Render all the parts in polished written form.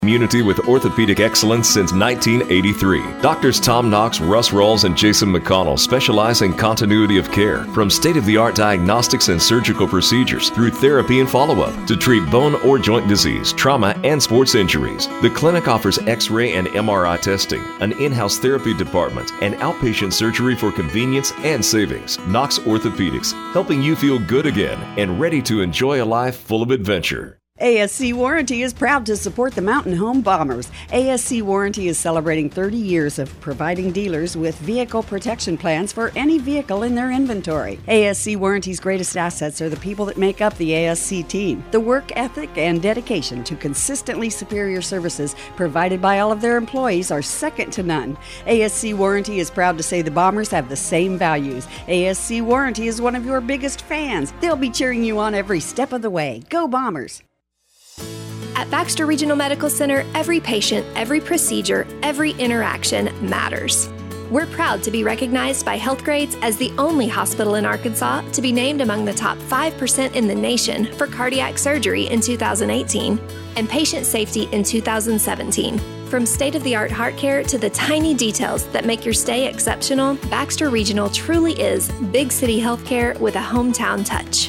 Community with orthopedic excellence since 1983. Doctors Tom Knox, Russ Rawls, and Jason McConnell specialize in continuity of care, from state-of-the-art diagnostics and surgical procedures through therapy and follow-up to treat bone or joint disease, trauma, and sports injuries. The clinic offers X-ray and MRI testing, an in-house therapy department, and outpatient surgery for convenience and savings. Knox Orthopedics, helping you feel good again and ready to enjoy a life full of adventure. ASC Warranty is proud to support the Mountain Home Bombers. ASC Warranty is celebrating 30 years of providing dealers with vehicle protection plans for any vehicle in their inventory. ASC Warranty's greatest assets are the people that make up the ASC team. The work ethic and dedication to consistently superior services provided by all of their employees are second to none. ASC Warranty is proud to say the Bombers have the same values. ASC Warranty is one of your biggest fans. They'll be cheering you on every step of the way. Go Bombers! At Baxter Regional Medical Center, every patient, every procedure, every interaction matters. We're proud to be recognized by Healthgrades as the only hospital in Arkansas to be named among the top 5% in the nation for cardiac surgery in 2018 and patient safety in 2017. From state-of-the-art heart care to the tiny details that make your stay exceptional, Baxter Regional truly is big city healthcare with a hometown touch.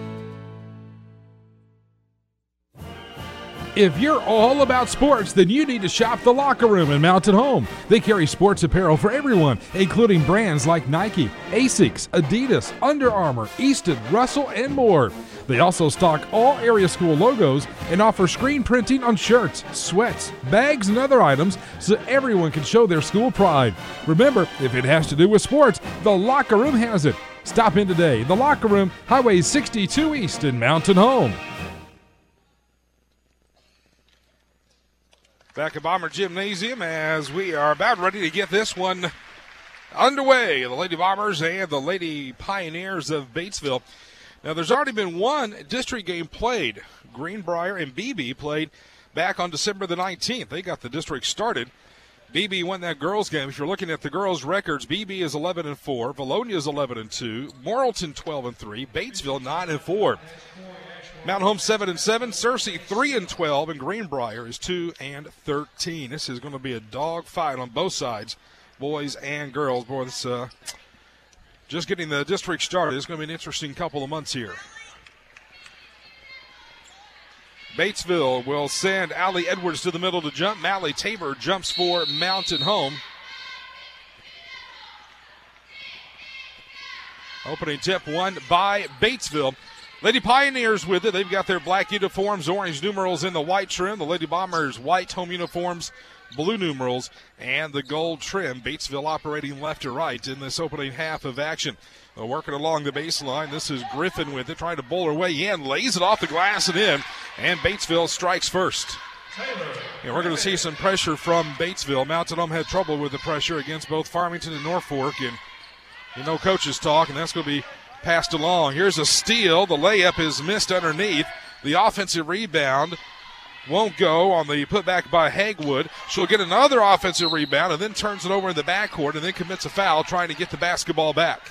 If you're all about sports, then you need to shop The Locker Room in Mountain Home. They carry sports apparel for everyone, including brands like Nike, Asics, Adidas, Under Armour, Easton, Russell, and more. They also stock all area school logos and offer screen printing on shirts, sweats, bags, and other items so everyone can show their school pride. Remember, if it has to do with sports, The Locker Room has it. Stop in today. The Locker Room, Highway 62 East in Mountain Home. Back at Bomber Gymnasium as we are about ready to get this one underway. The Lady Bombers and the Lady Pioneers of Batesville. Now, there's already been one district game played. Greenbrier and BB played back on December the 19th. They got the district started. BB won that girls game. If you're looking at the girls' records, BB is 11-4, Valonia is 11-2, Morrilton 12-3, Batesville 9-4. Mountain Home 7-7, Searcy 3-12, and Greenbrier is 2-13. This is going to be a dog fight on both sides, boys and girls. Boy, this just getting the district started. It's going to be an interesting couple of months here. Batesville will send Allie Edwards to the middle to jump. Mally Tabor jumps for Mountain Home. Opening tip won by Batesville. Lady Pioneers with it. They've got their black uniforms, orange numerals in the white trim. The Lady Bombers, white home uniforms, blue numerals, and the gold trim. Batesville operating left to right in this opening half of action. Working along the baseline. This is Griffin with it, trying to bowl her way in. Lays it off the glass and in, and Batesville strikes first. And we're going to see some pressure from Batesville. Mountain Home had trouble with the pressure against both Farmington and Norfolk, and you know coaches talk, and that's going to be passed along. Here's a steal. The layup is missed underneath. The offensive rebound won't go on the putback by Hagwood. She'll get another offensive rebound and then turns it over in the backcourt and then commits a foul trying to get the basketball back.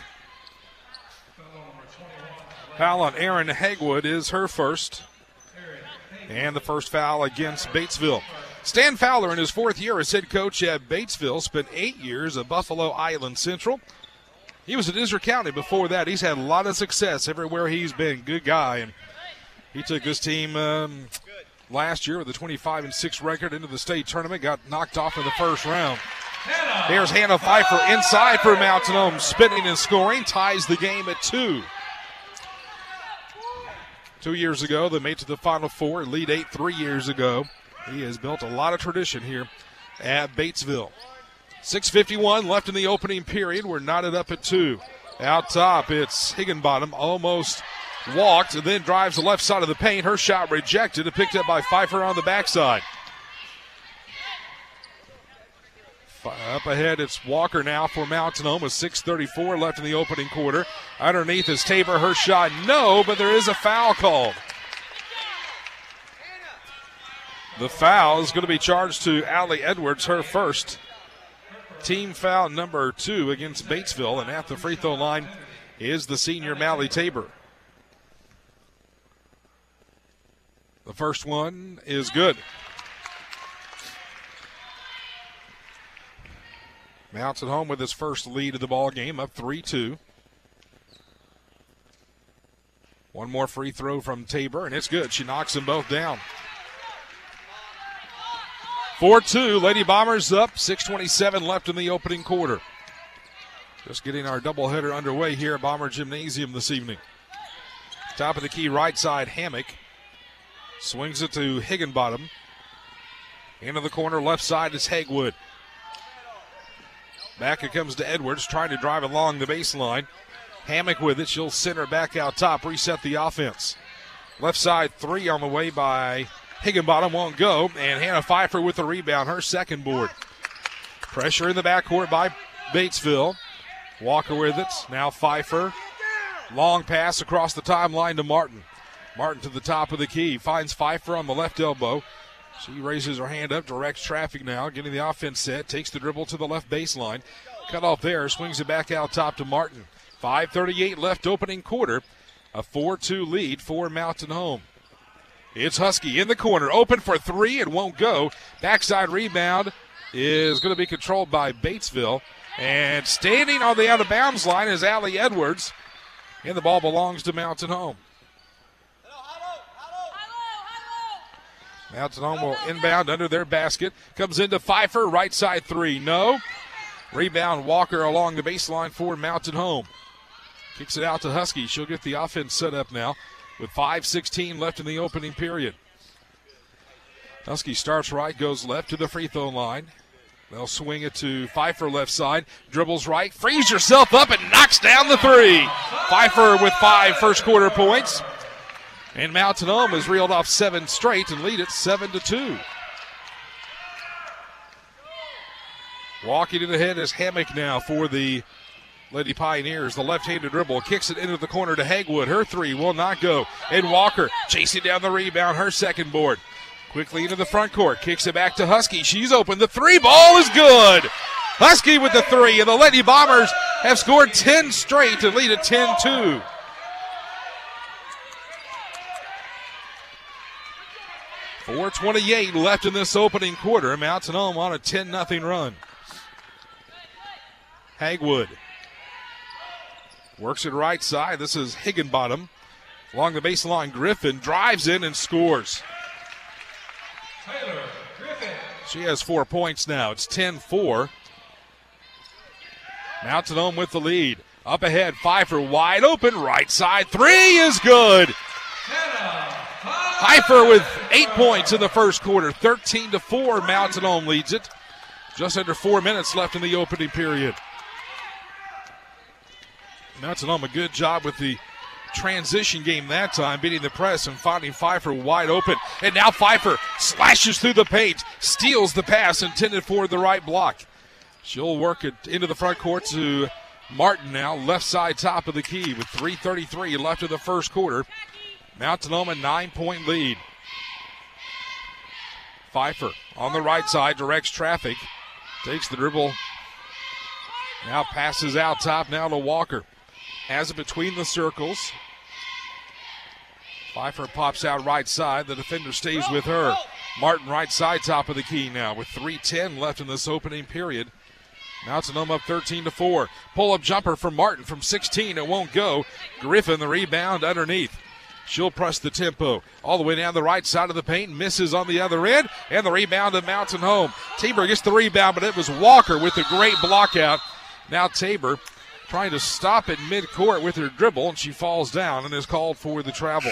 Foul on Erin Hagwood is her first. And the first foul against Batesville. Stan Fowler in his fourth year as head coach at Batesville spent 8 years at Buffalo Island Central. He was at Issaquah County before that. He's had a lot of success everywhere he's been. Good guy. And he took this team last year with a 25-6 record into the state tournament. Got knocked off in the first round. Here's Hannah Pfeiffer inside for Mountain Home. Spinning and scoring. Ties the game at 2. 2 years ago, they made it to the Final Four. Elite 8 3 years ago. He has built a lot of tradition here at Batesville. 6:51 left in the opening period. We're knotted up at 2. Out top, it's Higginbottom. Almost walked and then drives the left side of the paint. Her shot rejected and picked up by Pfeiffer on the backside. Up ahead, it's Walker now for Mountain Home with 6:34 left in the opening quarter. Underneath is Tabor. Her shot, no, but there is a foul called. The foul is going to be charged to Allie Edwards, her first. Team foul number 2 against Batesville, and at the free throw line is the senior Mally Tabor. The first one is good. Mountain Home with his first lead of the ball game, up 3-2. One more free throw from Tabor, and it's good. She knocks them both down. 4-2, Lady Bombers up, 6:27 left in the opening quarter. Just getting our doubleheader underway here at Bomber Gymnasium this evening. Top of the key right side, Hammock. Swings it to Higginbottom. Into the corner left side is Hagwood. Back it comes to Edwards, trying to drive along the baseline. Hammock with it, she'll center back out top, reset the offense. Left side three on the way by Higginbottom, won't go, and Hannah Pfeiffer with the rebound, her second board. Pressure in the backcourt by Batesville. Walker with it, now Pfeiffer. Long pass across the timeline to Martin. Martin to the top of the key, finds Pfeiffer on the left elbow. She raises her hand up, directs traffic now, getting the offense set, takes the dribble to the left baseline. Cut off there, swings it back out top to Martin. 5:38 left opening quarter, a 4-2 lead for Mountain Home. It's Husky in the corner, open for three, it won't go. Backside rebound is going to be controlled by Batesville. And standing on the out-of-bounds line is Allie Edwards. And the ball belongs to Mountain Home. Mountain Home will inbound under their basket. Comes into Pfeiffer, right side three. No. Rebound Walker along the baseline for Mountain Home. Kicks it out to Husky. She'll get the offense set up now with 5:16 left in the opening period. Husky starts right, goes left to the free throw line. They'll swing it to Pfeiffer left side. Dribbles right, frees herself up and knocks down the three. Pfeiffer with 5 first quarter points. And Mountain Home has reeled off 7 straight and lead it 7-2. Walking it ahead is Hammock now for the Lady Pioneers. The left-handed dribble kicks it into the corner to Hagwood. Her three will not go. And Walker chasing down the rebound, her second board. Quickly into the front court, kicks it back to Husky. She's open. The three ball is good. Husky with the three, and the Lady Bombers have scored 10 straight to lead at 10-2. .428 left in this opening quarter. Mountain Home on a 10-0 run. Hagwood works it right side. This is Higginbottom. Along the baseline, Griffin drives in and scores. She has 4 points now. It's 10-4. Mountain Home with the lead. Up ahead, Pfeiffer wide open. Right side three is good. Pfeiffer with 8 points in the first quarter. 13-4. Mountain Home leads it. Just under 4 minutes left in the opening period. Mountain Home a good job with the transition game that time, beating the press and finding Pfeiffer wide open. And now Pfeiffer slashes through the paint, steals the pass intended for the right block. She'll work it into the front court to Martin now, left side top of the key with 3:33 left in the first quarter. Mountain Home a 9-point lead. Pfeiffer on the right side directs traffic, takes the dribble, now passes out top now to Walker. Has it between the circles. Pfeiffer pops out right side. The defender stays with her. Martin right side top of the key now with 3:10 left in this opening period. Mountain Home up 13-4. Pull-up jumper from Martin from 16. It won't go. Griffin the rebound underneath. She'll press the tempo all the way down the right side of the paint. Misses on the other end. And the rebound of Mountain Home. Tabor gets the rebound, but it was Walker with a great block out. Now Tabor trying to stop at midcourt with her dribble, and she falls down and is called for the travel.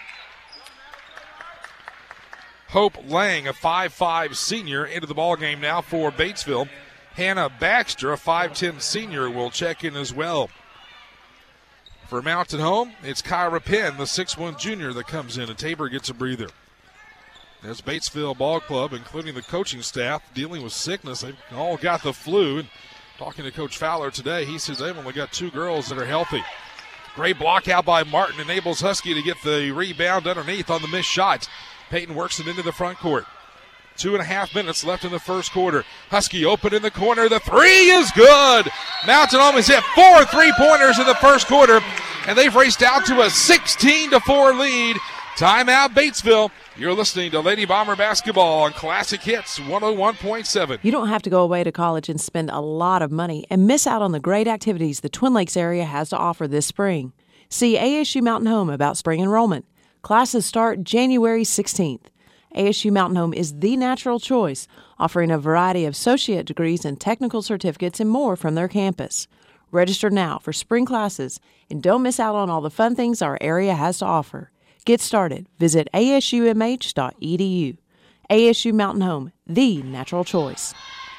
Hope Lang, a 5'5 senior, into the ballgame now for Batesville. Hannah Baxter, a 5'10 senior, will check in as well. For Mountain Home, it's Kyra Penn, the 6'1 junior, that comes in, and Tabor gets a breather. As Batesville Ball Club, including the coaching staff, dealing with sickness. They've all got the flu. And talking to Coach Fowler today, he says they've only got 2 girls that are healthy. Great block out by Martin enables Husky to get the rebound underneath on the missed shots. Peyton works it into the front court. 2.5 minutes left in the first quarter. Husky open in the corner. The three is good. Mountain Home has hit 4 3-pointers in the first quarter, and they've raced out to a 16-4 lead. Timeout Batesville. You're listening to Lady Bomber basketball on Classic Hits 101.7. You don't have to go away to college and spend a lot of money and miss out on the great activities the Twin Lakes area has to offer this spring. See ASU Mountain Home about spring enrollment. Classes start January 16th. ASU Mountain Home is the natural choice, offering a variety of associate degrees and technical certificates and more from their campus. Register now for spring classes and don't miss out on all the fun things our area has to offer. Get started. Visit asumh.edu. ASU Mountain Home, the natural choice.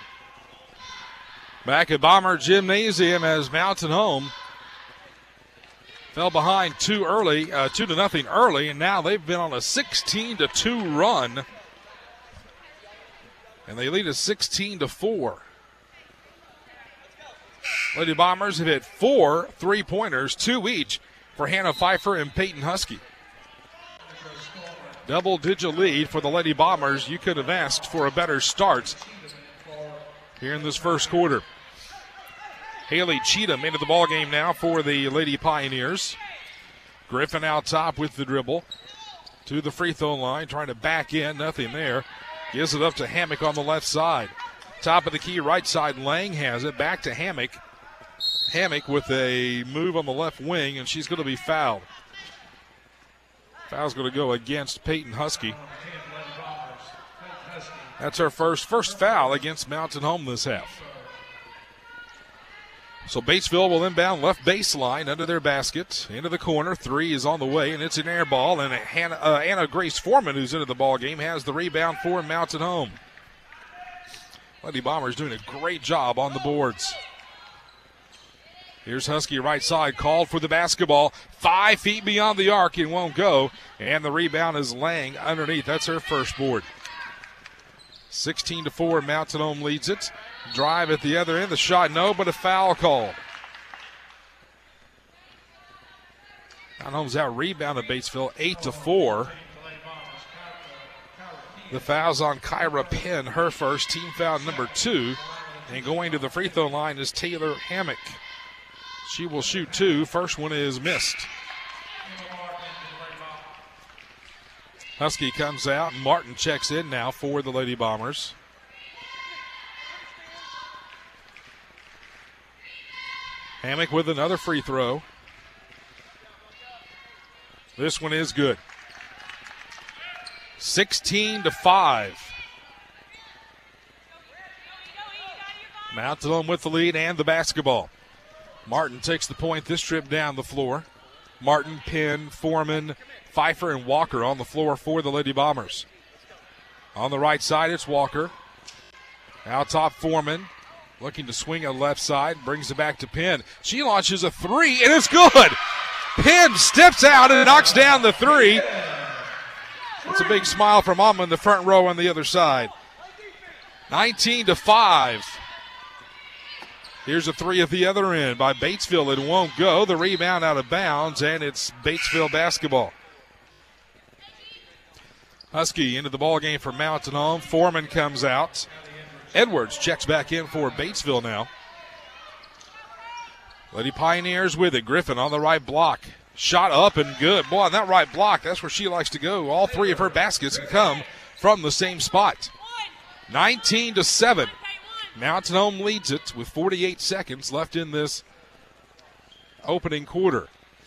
Back at Bomber Gymnasium as Mountain Home fell behind 2-0 early, and now they've been on a 16-2 run, and they lead us 16-4. Lady Bombers have hit 4 3-pointers, 2 each for Hannah Pfeiffer and Peyton Husky. Double-digit lead for the Lady Bombers. You could have asked for a better start here in this first quarter. Haley Cheatham into the ballgame now for the Lady Pioneers. Griffin out top with the dribble to the free throw line, trying to back in, nothing there. Gives it up to Hammock on the left side. Top of the key, right side, Lang has it. Back to Hammock. Hammock with a move on the left wing, and she's going to be fouled. Foul's going to go against Peyton Husky. That's her first foul against Mountain Home this half. So Batesville will inbound left baseline under their basket. Into the corner. 3 is on the way, and it's an air ball. And Anna Grace Foreman, who's into the ball game, has the rebound for Mountain Home. Lady Bombers doing a great job on the boards. Here's Husky right side, called for the basketball. 5 feet beyond the arc, and won't go. And the rebound is Lang underneath. That's her first board. 16-4, Mountain Home leads it. Drive at the other end, the shot no, but a foul call. Mountain Home's out rebounded Batesville 8-4. The foul's on Kyra Penn, her first, team foul number 2. And going to the free throw line is Taylor Hammock. She will shoot 2. First one is missed. Husky comes out. Martin checks in now for the Lady Bombers. Hammock with another free throw. This one is good. 16-5. Mountain Home with the lead and the basketball. Martin takes the point this trip down the floor. Martin, Penn, Foreman, Pfeiffer, and Walker on the floor for the Lady Bombers. On the right side, it's Walker. Out top, Foreman. Looking to swing on the left side. Brings it back to Penn. She launches a 3, and it's good. Penn steps out and knocks down the 3. That's a big smile from Mama in the front row on the other side. 19-5. Here's a 3 at the other end by Batesville. It won't go. The rebound out of bounds, and it's Batesville basketball. Husky into the ballgame for Mountain Home. Foreman comes out. Edwards checks back in for Batesville now. Lady Pioneers with it. Griffin on the right block. Shot up and good. Boy, on that right block, that's where she likes to go. All 3 of her baskets can come from the same spot. 19-7. Mountain Home leads it with 48 seconds left in this opening quarter.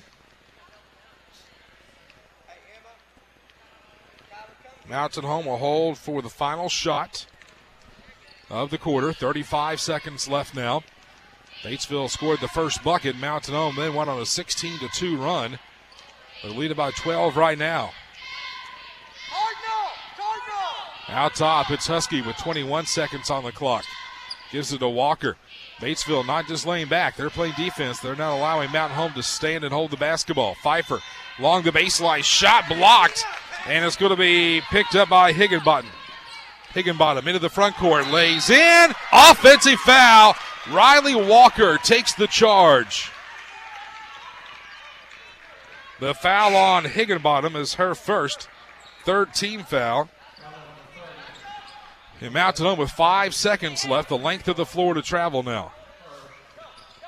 Mountain Home will hold for the final shot of the quarter. 35 seconds left now. Batesville scored the first bucket. Mountain Home then went on a 16-2 run. They're leading by 12 right now. Out top, it's Husky with 21 seconds on the clock. Gives it to Walker. Batesville not just laying back. They're playing defense. They're not allowing Mountain Home to stand and hold the basketball. Pfeiffer along the baseline. Shot blocked. And it's going to be picked up by Higginbottom. Higginbottom into the front court. Lays in. Offensive foul. Riley Walker takes the charge. The foul on Higginbottom is her first. Third team foul. And Mountain Home with 5 seconds left, the length of the floor to travel now.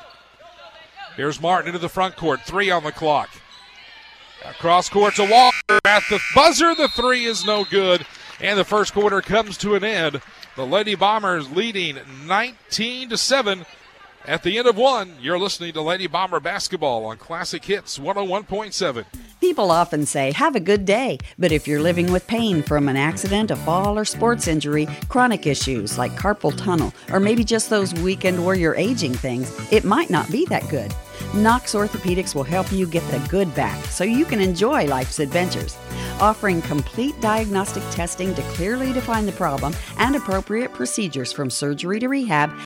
Here's Martin into the front court, 3 on the clock. Cross court to Walker, At the buzzer, the three is no good, and the first quarter comes to an end. The Lady Bombers leading 19-7. At the end of one, you're listening to Lady Bomber Basketball on Classic Hits 101.7. People often say, have a good day. But if you're living with pain from an accident, a fall, or sports injury, chronic issues like carpal tunnel, or maybe just those weekend warrior aging things, it might not be that good. Knox Orthopedics will help you get the good back so you can enjoy life's adventures. Offering complete diagnostic testing to clearly define the problem and appropriate procedures from surgery to rehab,